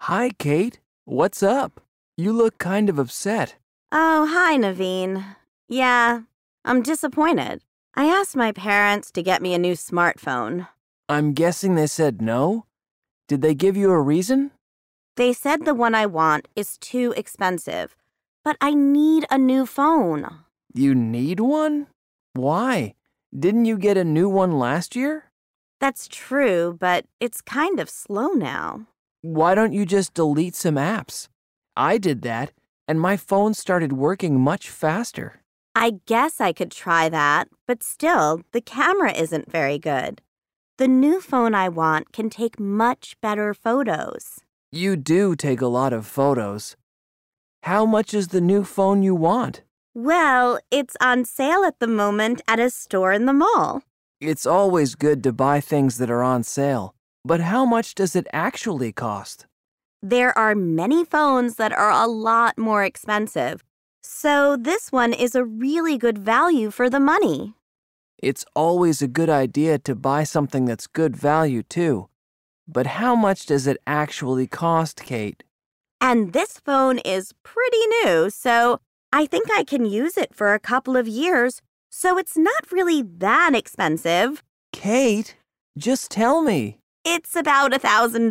Hi, Kate. What's up? You look kind of upset. Oh, hi, Naveen. Yeah, I'm disappointed. I asked my parents to get me a new smartphone. I'm guessing they said no? Did they give you a reason? They said the one I want is too expensive, but I need a new phone. You need one? Why? Didn't you get a new one last year? That's true, but it's kind of slow now. Why don't you just delete some apps? I did that, and my phone started working much faster. I guess I could try that, but still, the camera isn't very good. The new phone I want can take much better photos. You do take a lot of photos. How much is the new phone you want? Well, it's on sale at the moment at a store in the mall. It's always good to buy things that are on sale, but how much does it actually cost? There are many phones that are a lot more expensive, so this one is a really good value for the money. It's always a good idea to buy something that's good value, too. But how much does it actually cost, Kate? And this phone is pretty new, so I think I can use it for a couple of years, so it's not really that expensive. Kate, just tell me. It's about $1,000.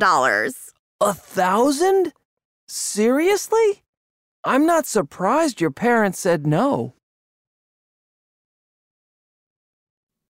1,000? Seriously? I'm not surprised your parents said no.